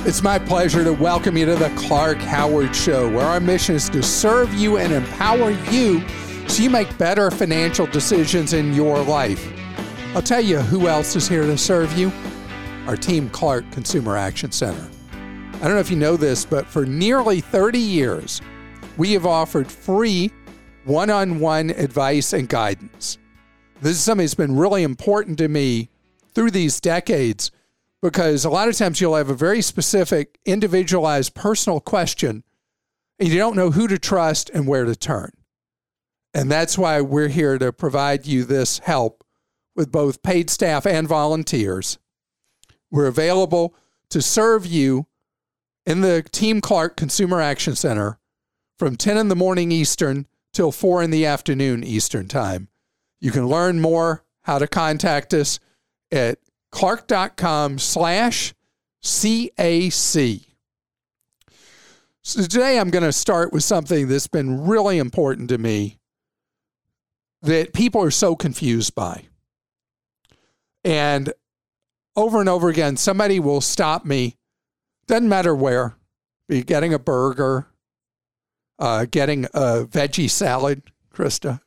It's my pleasure to welcome you to the Clark Howard Show, where our mission is to serve you and empower you so you make better financial decisions in your life. I'll tell you who else is here to serve you. Our Team Clark Consumer Action Center. I don't know if you know this, but for nearly 30 years, we have offered free one-on-one advice and guidance. This is something that's been really important to me through these decades, because a lot of times you'll have a very specific, individualized, personal question, and you don't know who to trust and where to turn. And that's why we're here to provide you this help with both paid staff and volunteers. We're available to serve you in the Team Clark Consumer Action Center from 10 in the morning Eastern till 4 in the afternoon Eastern time. You can learn more how to contact us at clark.com/CAC. So today I'm going to start with something that's been really important to me that people are so confused by. And over again, somebody will stop me, doesn't matter where, be getting a burger, getting a veggie salad, Krista,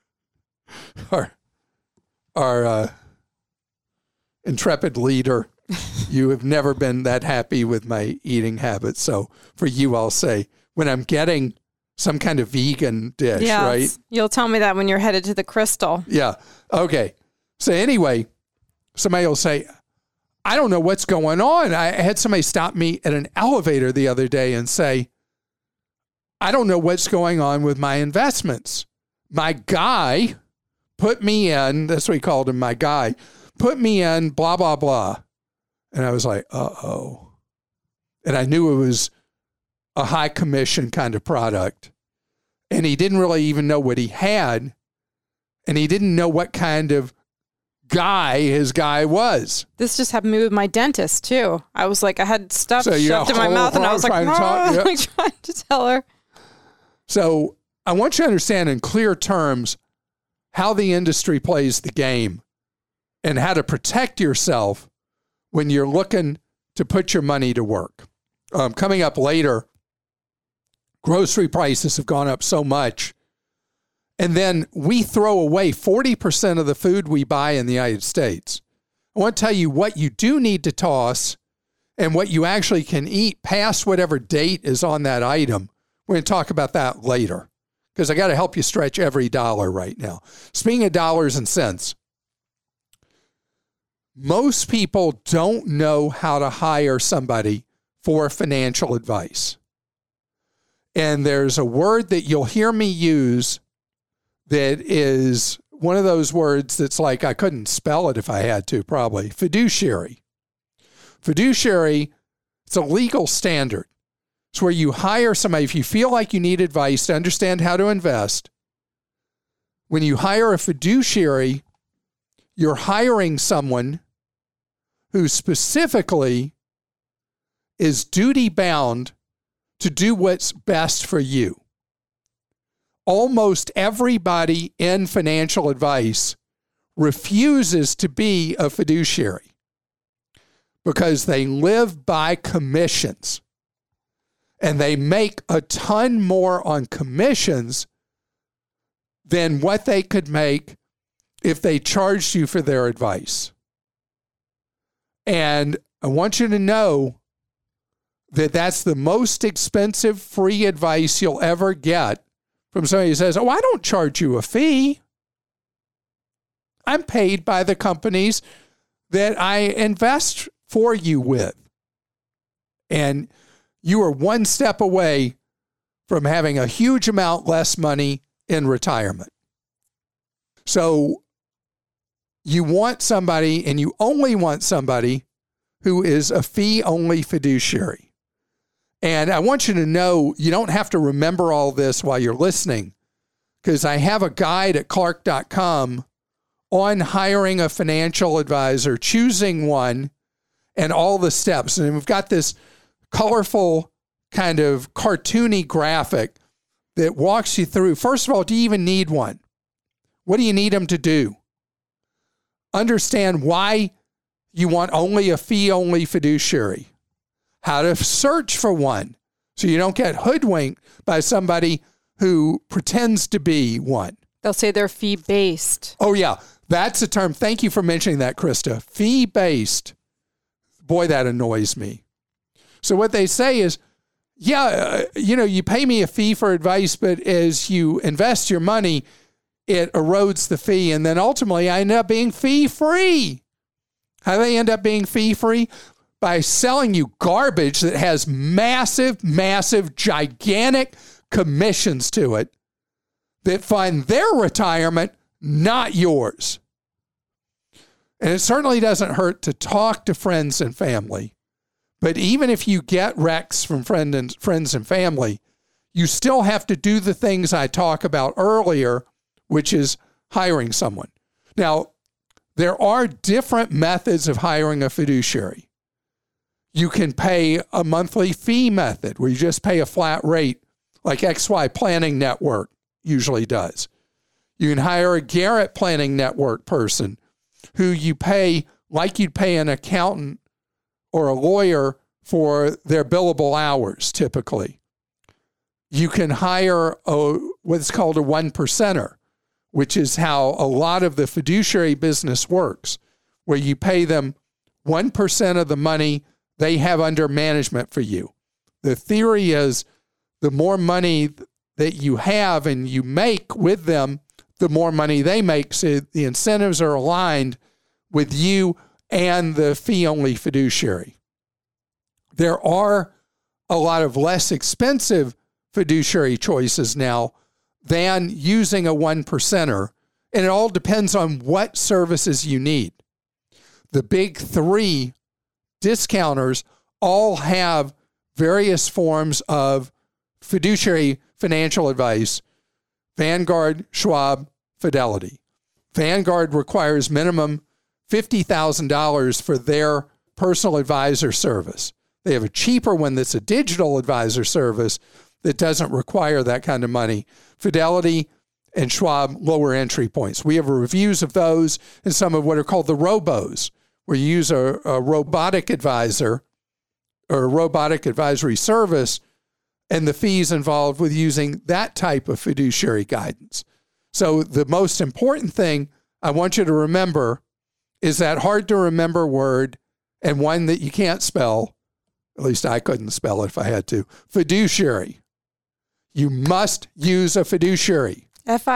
our intrepid leader. You have never been that happy with my eating habits. So for you, I'll say when I'm getting some kind of vegan dish, right? You'll tell me that when you're headed to the Crystal. Yeah. Okay. So anyway, somebody will say, I don't know what's going on. I had somebody stop me at an elevator the other day and say, I don't know what's going on with my investments. My guy put me in, that's what he called him, my guy, put me in blah, blah, blah. And I was like, uh-oh. And I knew it was a high commission kind of product. And he didn't really even know what he had. And he didn't know what kind of guy his guy was. This just happened to me with my dentist, too. I was like, I had stuff shoved in my mouth, and I was like, trying to tell her. So I want you to understand in clear terms how the industry plays the game and how to protect yourself when you're looking to put your money to work. Coming up later, grocery prices have gone up so much. And then we throw away 40% of the food we buy in the United States. I want to tell you what you do need to toss and what you actually can eat past whatever date is on that item. We're going to talk about that later because I got to help you stretch every dollar right now. Speaking of dollars and cents, most people don't know how to hire somebody for financial advice. And there's a word that you'll hear me use that is one of those words that's like, I couldn't spell it if I had to, probably. Fiduciary. Fiduciary, it's a legal standard. It's where you hire somebody, if you feel like you need advice to understand how to invest, when you hire a fiduciary, you're hiring someone who specifically is duty-bound to do what's best for you. Almost everybody in financial advice refuses to be a fiduciary because they live by commissions and they make a ton more on commissions than what they could make if they charged you for their advice. And I want you to know that that's the most expensive free advice you'll ever get from somebody who says, oh, I don't charge you a fee. I'm paid by the companies that I invest for you with. And you are one step away from having a huge amount less money in retirement. So you want somebody, and you only want somebody who is a fee-only fiduciary. And I want you to know you don't have to remember all this while you're listening, because I have a guide at clark.com on hiring a financial advisor, choosing one, and all the steps. And we've got this colorful kind of cartoony graphic that walks you through. First of all, do you even need one? What do you need them to do? Understand why you want only a fee-only fiduciary. how to search for one so you don't get hoodwinked by somebody who pretends to be one. They'll say they're fee-based. Oh, yeah. That's a term. Thank you for mentioning that, Krista. Fee-based. Boy, that annoys me. So what they say is, you pay me a fee for advice, but as you invest your money, it erodes the fee. And then ultimately, I end up being fee-free. How do they end up being fee-free? By selling you garbage that has massive, gigantic commissions to it that fund their retirement, not yours. And it certainly doesn't hurt to talk to friends and family. But even if you get recs from friends and family, you still have to do the things I talked about earlier, which is hiring someone. Now, there are different methods of hiring a fiduciary. You can pay a monthly fee method where you just pay a flat rate, like XY Planning Network usually does. You can hire a Garrett Planning Network person who you pay like you'd pay an accountant or a lawyer for their billable hours, typically. You can hire what's called a 1%er, which is how a lot of the fiduciary business works, where you pay them 1% of the money they have under management for you. The theory is the more money that you have and you make with them, the more money they make. So the incentives are aligned with you and the fee-only fiduciary. There are a lot of less expensive fiduciary choices now than using a 1%er, and it all depends on what services you need. The big three discounters all have various forms of fiduciary financial advice: Vanguard, Schwab, Fidelity. Vanguard requires minimum $50,000 for their personal advisor service. They have a cheaper one that's a digital advisor service that doesn't require that kind of money. Fidelity and Schwab, lower entry points. We have reviews of those and some of what are called the robos, where you use a robotic advisor or a robotic advisory service and the fees involved with using that type of fiduciary guidance. So the most important thing I want you to remember is that hard to remember word, and one that you can't spell, at least I couldn't spell it if I had to, fiduciary. You must use a fiduciary.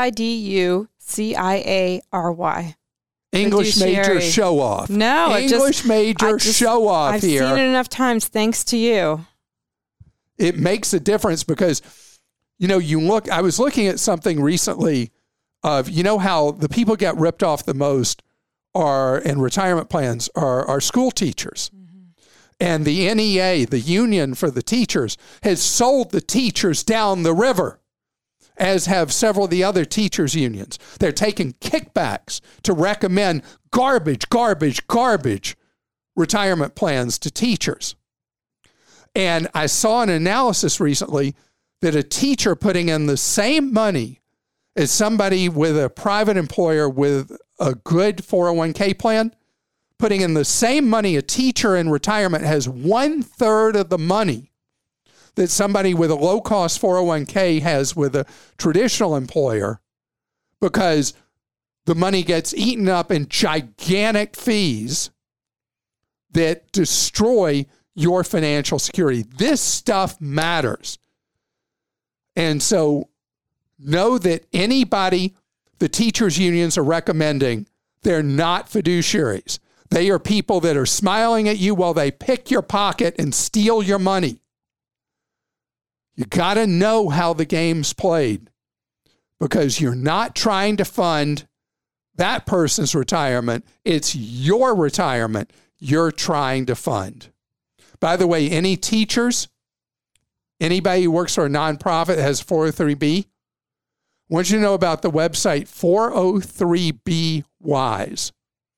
Fiduciary. English fiduciary. Major show off. No, English major show off I've here. I've seen it enough times thanks to you. It makes a difference because, I was looking at something recently of, how the people get ripped off the most in retirement plans are school teachers. Mm-hmm. And the NEA, the union for the teachers, has sold the teachers down the river, as have several of the other teachers' unions. They're taking kickbacks to recommend garbage retirement plans to teachers. And I saw an analysis recently that a teacher putting in the same money as somebody with a private employer with a good 401k plan, putting in the same money, a teacher in retirement has 1/3 of the money that somebody with a low-cost 401k has with a traditional employer, because the money gets eaten up in gigantic fees that destroy your financial security. This stuff matters. And so know that anybody the teachers' unions are recommending, they're not fiduciaries. They are people that are smiling at you while they pick your pocket and steal your money. You got to know how the game's played, because you're not trying to fund that person's retirement. It's your retirement you're trying to fund. By the way, any teachers, anybody who works for a nonprofit that has 403B, I want you to know about the website 403B Wise.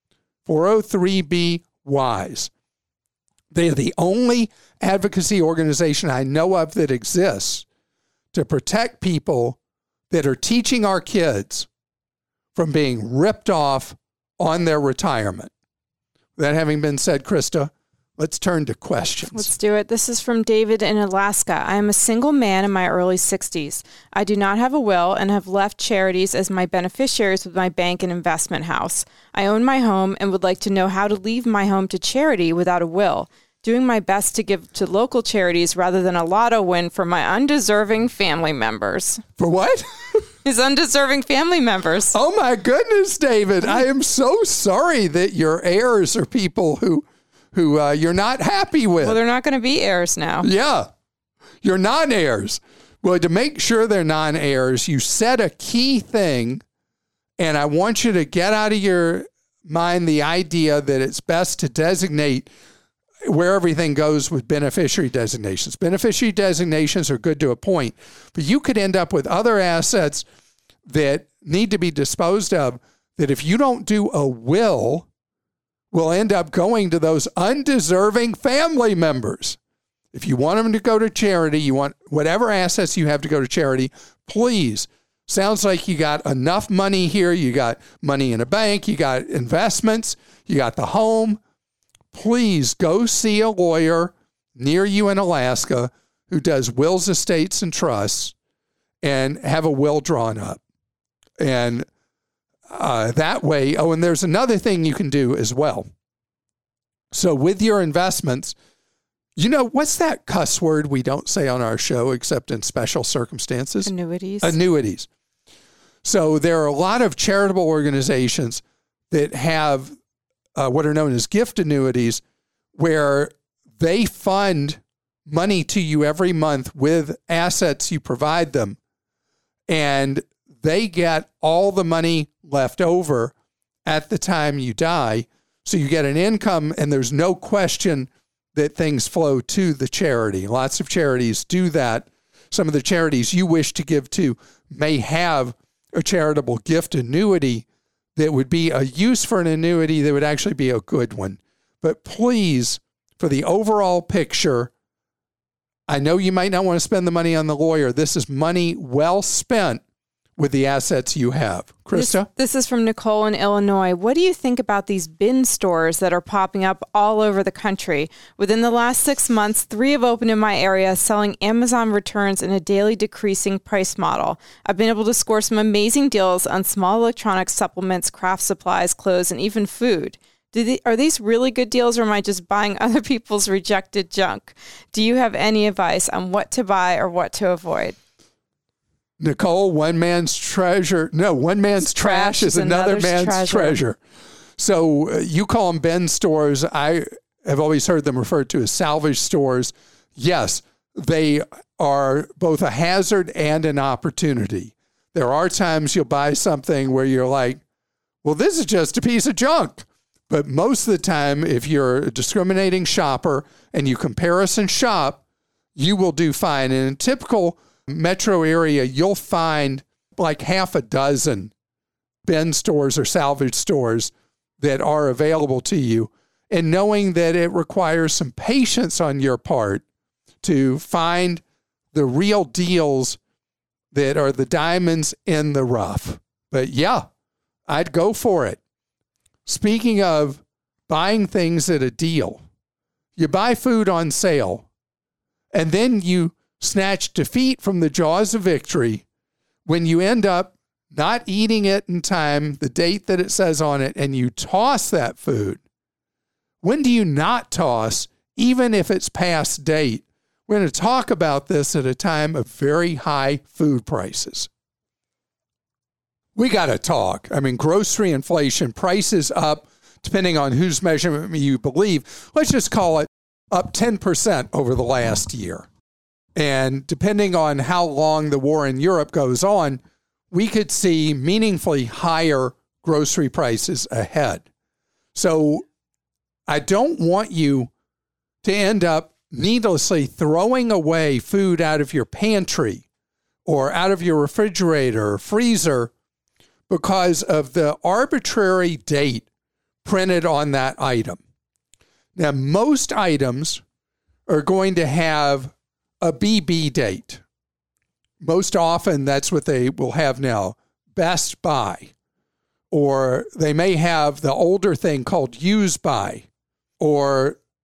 403B Wise. They are the only advocacy organization I know of that exists to protect people that are teaching our kids from being ripped off on their retirement. That having been said, Krista, Let's turn to questions. Let's do it. This is from David in Alaska. I am a single man in my early 60s. I do not have a will and have left charities as my beneficiaries with my bank and investment house. I own my home and would like to know how to leave my home to charity without a will. Doing my best to give to local charities rather than a lotto win for my undeserving family members. For what? His undeserving family members. Oh my goodness, David. I am so sorry that your heirs are people who you're not happy with. Well, they're not going to be heirs now. Yeah. You're non-heirs. Well, to make sure they're non-heirs, you said a key thing, and I want you to get out of your mind the idea that it's best to designate where everything goes with beneficiary designations. Beneficiary designations are good to a point, but you could end up with other assets that need to be disposed of that if you don't do a will end up going to those undeserving family members. If you want them to go to charity, you want whatever assets you have to go to charity, please. Sounds like you got enough money here. You got money in a bank. You got investments. You got the home. Please go see a lawyer near you in Alaska who does wills, estates, and trusts and have a will drawn up. And that way, and there's another thing you can do as well. So with your investments, what's that cuss word we don't say on our show except in special circumstances? Annuities. So there are a lot of charitable organizations that have what are known as gift annuities, where they fund money to you every month with assets you provide them. And they get all the money left over at the time you die. So you get an income, and there's no question that things flow to the charity. Lots of charities do that. Some of the charities you wish to give to may have a charitable gift annuity that would be a use for an annuity that would actually be a good one. But please, for the overall picture, I know you might not want to spend the money on the lawyer. This is money well spent with the assets you have. Krista? This is from Nicole in Illinois. What do you think about these bin stores that are popping up all over the country? Within the last 6 months, 3 have opened in my area selling Amazon returns in a daily decreasing price model. I've been able to score some amazing deals on small electronics, supplements, craft supplies, clothes, and even food. Are these really good deals, or am I just buying other people's rejected junk? Do you have any advice on what to buy or what to avoid? Nicole, one man's trash is another man's treasure. So you call them bin stores. I have always heard them referred to as salvage stores. Yes, they are both a hazard and an opportunity. There are times you'll buy something where you're like, well, this is just a piece of junk. But most of the time, if you're a discriminating shopper and you comparison shop, you will do fine. And in typical metro area, you'll find like half a dozen bin stores or salvage stores that are available to you. And knowing that it requires some patience on your part to find the real deals that are the diamonds in the rough. But yeah, I'd go for it. Speaking of buying things at a deal, you buy food on sale, and then you snatch defeat from the jaws of victory when you end up not eating it in time, the date that it says on it, and you toss that food. When do you not toss, even if it's past date? We're going to talk about this at a time of very high food prices. We got to talk. I mean, grocery inflation, prices up, depending on whose measurement you believe. Let's just call it up 10% over the last year. And depending on how long the war in Europe goes on, we could see meaningfully higher grocery prices ahead. So I don't want you to end up needlessly throwing away food out of your pantry or out of your refrigerator or freezer because of the arbitrary date printed on that item. Now, most items are going to have a BB date. Most often, that's what they will have now, best by. Or they may have the older thing called use by. Or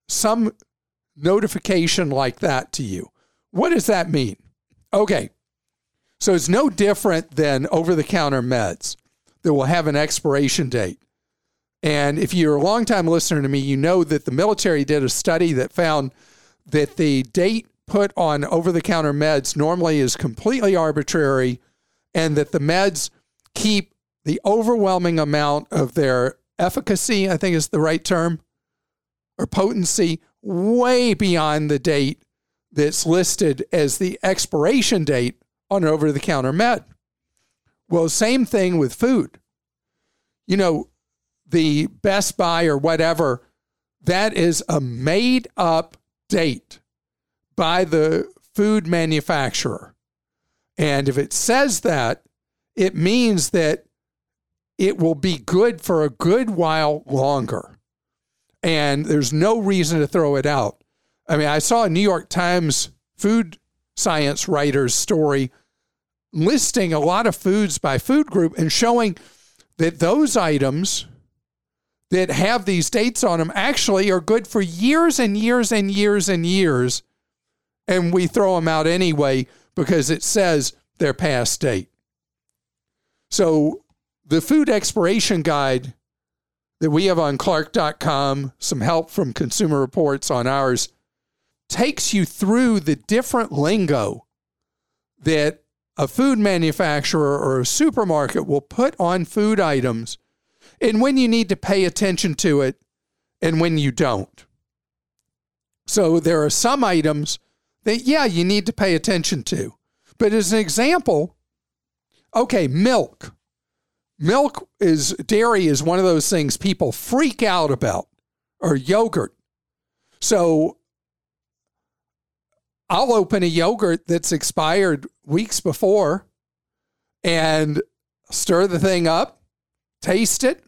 some notification like that to you. What does that mean? Okay, so it's no different than over-the-counter meds that will have an expiration date. And if you're a longtime listener to me, you know that the military did a study that found that the date put on over-the-counter meds normally is completely arbitrary, and that the meds keep the overwhelming amount of their efficacy, I think is the right term, or potency, way beyond the date that's listed as the expiration date on an over-the-counter med. Well, same thing with food. You know, the Best Buy or whatever, that is a made-up date by the food manufacturer. And if it says that, it means that it will be good for a good while longer. And there's no reason to throw it out. I mean, I saw a New York Times food science writer's story listing a lot of foods by food group and showing that those items that have these dates on them actually are good for years and years and years and years. And we throw them out anyway because it says they're past date. So the food expiration guide that we have on Clark.com, some help from Consumer Reports on ours, takes you through the different lingo that a food manufacturer or a supermarket will put on food items and when you need to pay attention to it and when you don't. So there are some items that, yeah, you need to pay attention to. But as an example, okay, milk. Dairy is one of those things people freak out about, or yogurt. So I'll open a yogurt that's expired weeks before and stir the thing up, taste it.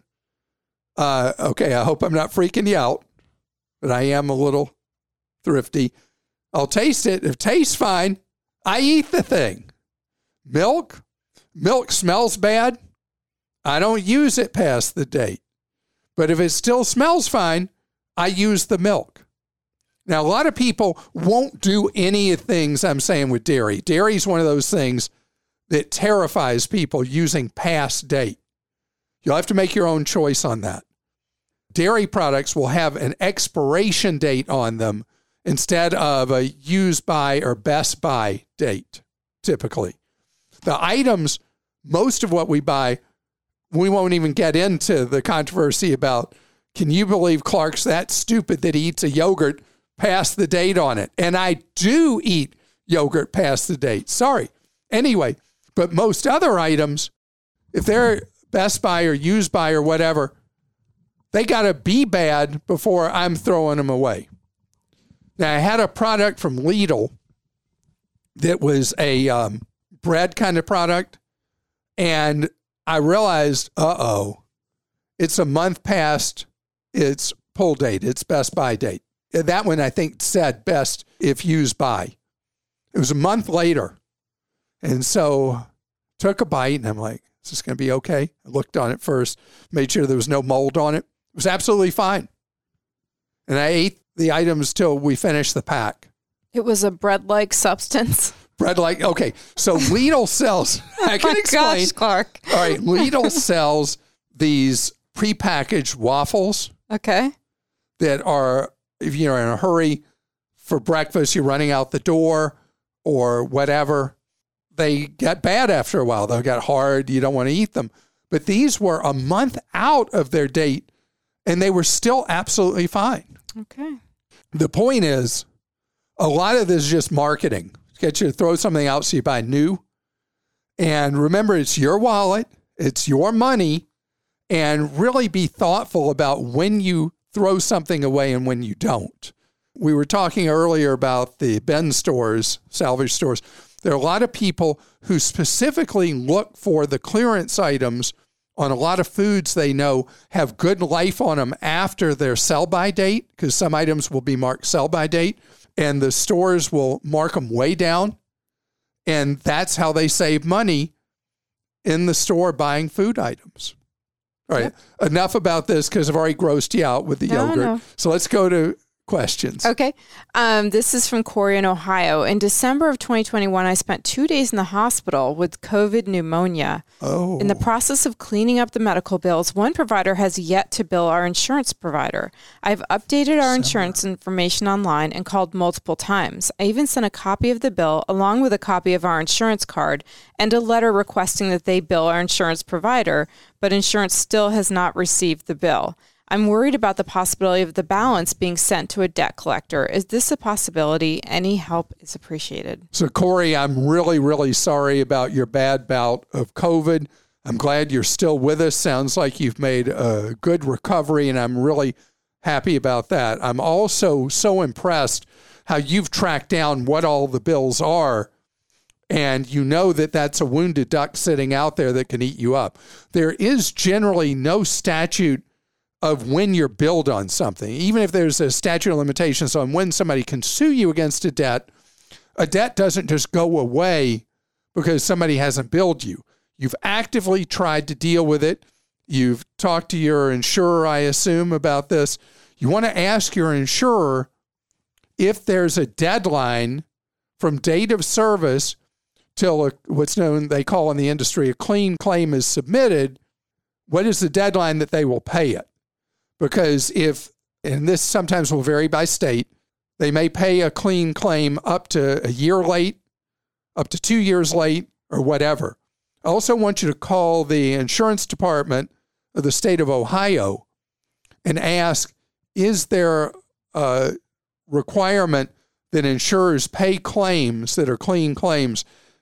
Okay, I hope I'm not freaking you out, but I am a little thrifty. I'll taste it. If it tastes fine, I eat the thing. Milk smells bad. I don't use it past the date. But if it still smells fine, I use the milk. Now, a lot of people won't do any of the things I'm saying with dairy. Dairy is one of those things that terrifies people using past date. You'll have to make your own choice on that. Dairy products will have an expiration date on them instead of a use by or best by date, typically. The items, most of what we buy, we won't even get into the controversy about, can you believe Clark's that stupid that he eats a yogurt past the date on it? And I do eat yogurt past the date. Sorry. Anyway, but most other items, if they're best by or used by or whatever, they got to be bad before I'm throwing them away. Now, I had a product from Lidl that was a bread kind of product, and I realized, it's a month past its pull date, its best by date. That one, I think, said best if used by. It was a month later. And so took a bite, and I'm like, is this going to be okay? I looked on it first, made sure there was no mold on it. It was absolutely fine. And I ate the items till we finished the pack. It was a bread-like substance. Bread-like, okay. So Lidl sells, I can explain. Gosh, Clark. All right, Lidl sells these prepackaged waffles. Okay. That are, if you're in a hurry for breakfast, you're running out the door or whatever, they get bad after a while. They'll get hard. You don't want to eat them. But these were a month out of their date, and they were still absolutely fine. Okay. The point is, a lot of this is just marketing. Get you to throw something out so you buy new. And remember, it's your wallet. It's your money. And really be thoughtful about when you throw something away and when you don't. We were talking earlier about the bin stores, salvage stores. There are a lot of people who specifically look for the clearance items on a lot of foods they know have good life on them after their sell-by date, because some items will be marked sell-by date, and the stores will mark them way down. And that's how they save money in the store buying food items. All right, Enough about this because I've already grossed you out with the yogurt. No. So let's go to questions. Okay. This is from Corey in Ohio. In December of 2021, I spent 2 days in the hospital with COVID pneumonia. Oh. In the process of cleaning up the medical bills, one provider has yet to bill our insurance provider. I've updated our insurance information online and called multiple times. I even sent a copy of the bill along with a copy of our insurance card and a letter requesting that they bill our insurance provider, but insurance still has not received the bill. I'm worried about the possibility of the balance being sent to a debt collector. Is this a possibility? Any help is appreciated. So, Corey, I'm really, really sorry about your bad bout of COVID. I'm glad you're still with us. Sounds like you've made a good recovery, and I'm really happy about that. I'm also so impressed how you've tracked down what all the bills are, and you know that that's a wounded duck sitting out there that can eat you up. There is generally no statute of when you're billed on something. Even if there's a statute of limitations on when somebody can sue you against a debt doesn't just go away because somebody hasn't billed you. You've actively tried to deal with it. You've talked to your insurer, I assume, about this. You want to ask your insurer if there's a deadline from date of service till what's known, they call in the industry, a clean claim is submitted. What is the deadline that they will pay it? Because and this sometimes will vary by state, they may pay a clean claim up to a year late, up to 2 years late, or whatever. I also want you to call the insurance department of the state of Ohio and ask, is there a requirement that insurers pay claims that are clean claims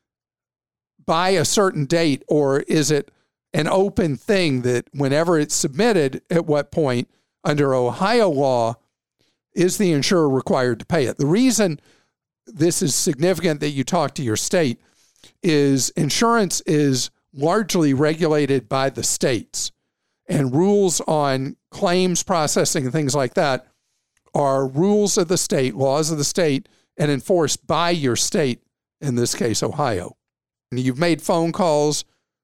by a certain date, or is it an open thing that whenever it's submitted, at what point under Ohio law is the insurer required to pay it? The reason this is significant that you talk to your state is insurance is largely regulated by the states, and rules on claims processing and things like that are rules of the state, laws of the state, and enforced by your state, in this case, Ohio. And you've made phone calls.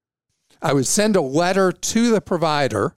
I would send a letter to the provider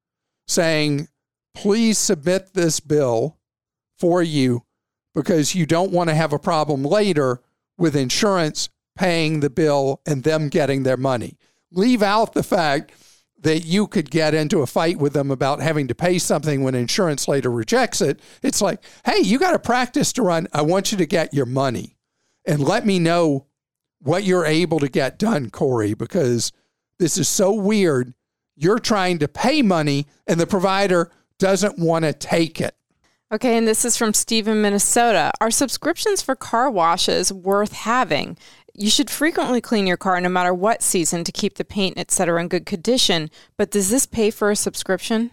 saying, please submit this bill for you because you don't want to have a problem later with insurance paying the bill and them getting their money. Leave out the fact that you could get into a fight with them about having to pay something when insurance later rejects it. It's like, hey, you got a practice to run. I want you to get your money and let me know what you're able to get done, Corey, because this is so weird. You're trying to pay money and the provider doesn't want to take it. Okay, and this is from Steve in Minnesota. Are subscriptions for car washes worth having? You should frequently clean your car no matter what season to keep the paint, etc., in good condition. But does this pay for a subscription?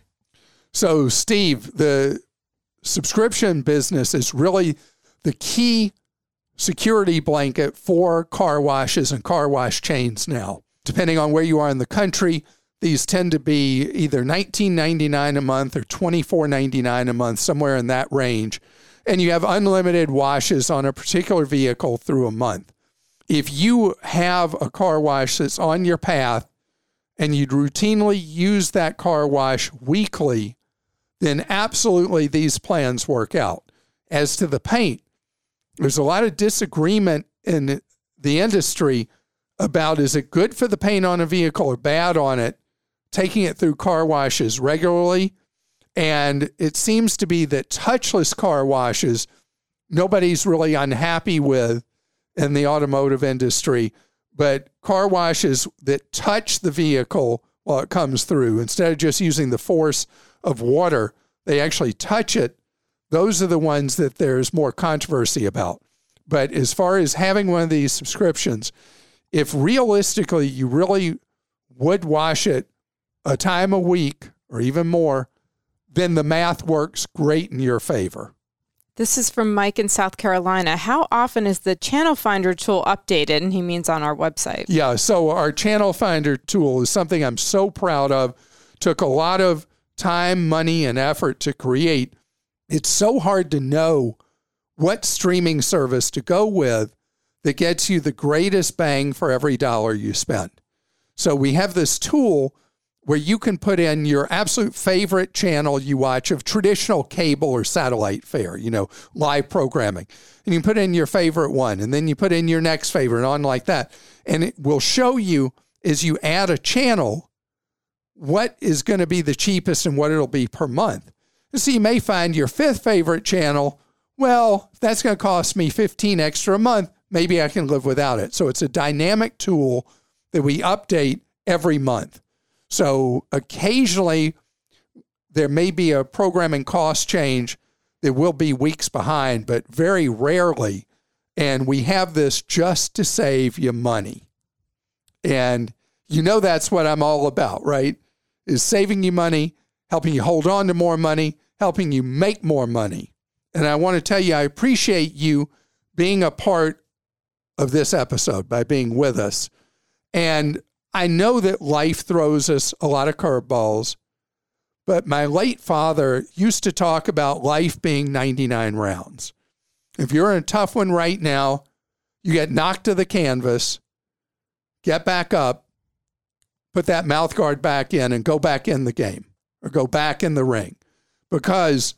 So, Steve, the subscription business is really the key security blanket for car washes and car wash chains now. Depending on where you are in the country, these tend to be either $19.99 a month or $24.99 a month, somewhere in that range. And you have unlimited washes on a particular vehicle through a month. If you have a car wash that's on your path and you'd routinely use that car wash weekly, then absolutely these plans work out. As to the paint, there's a lot of disagreement in the industry about is it good for the paint on a vehicle or bad on it, taking it through car washes regularly. And it seems to be that touchless car washes, nobody's really unhappy with in the automotive industry, but car washes that touch the vehicle while it comes through, instead of just using the force of water, they actually touch it. Those are the ones that there's more controversy about. But as far as having one of these subscriptions, if realistically you really would wash it a time a week or even more, then the math works great in your favor. This is from Mike in South Carolina. How often is the Channel Finder tool updated? And he means on our website. Yeah, so our Channel Finder tool is something I'm so proud of. Took a lot of time, money, and effort to create. It's so hard to know what streaming service to go with that gets you the greatest bang for every dollar you spend. So we have this tool where you can put in your absolute favorite channel you watch of traditional cable or satellite fare, live programming. And you put in your favorite one, and then you put in your next favorite, and on like that. And it will show you, as you add a channel, what is going to be the cheapest and what it'll be per month. So you may find your fifth favorite channel, well, if that's going to cost me $15 extra a month, maybe I can live without it. So it's a dynamic tool that we update every month. So occasionally there may be a programming cost change that will be weeks behind, but very rarely. And we have this just to save you money. And that's what I'm all about, right? Is saving you money, helping you hold on to more money, helping you make more money. And I want to tell you, I appreciate you being a part of this episode by being with us. And I know that life throws us a lot of curveballs, but my late father used to talk about life being 99 rounds. If you're in a tough one right now, you get knocked to the canvas, get back up, put that mouth guard back in, and go back in the game or go back in the ring, because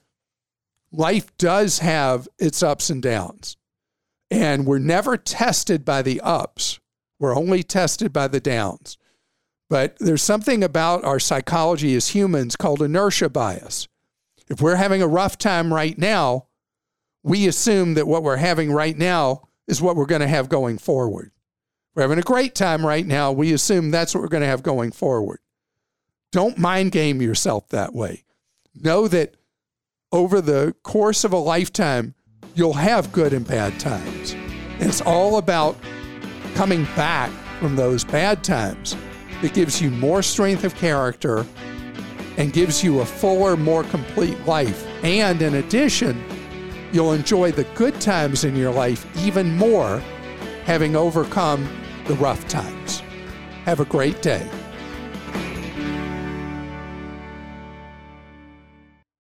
life does have its ups and downs, and we're never tested by the ups. We're only tested by the downs. But there's something about our psychology as humans called inertia bias. If we're having a rough time right now, we assume that what we're having right now is what we're going to have going forward. We're having a great time right now, we assume that's what we're going to have going forward. Don't mind game yourself that way. Know that over the course of a lifetime, you'll have good and bad times. And it's all about coming back from those bad times that gives you more strength of character and gives you a fuller, more complete life. And in addition, you'll enjoy the good times in your life even more, having overcome the rough times. Have a great day.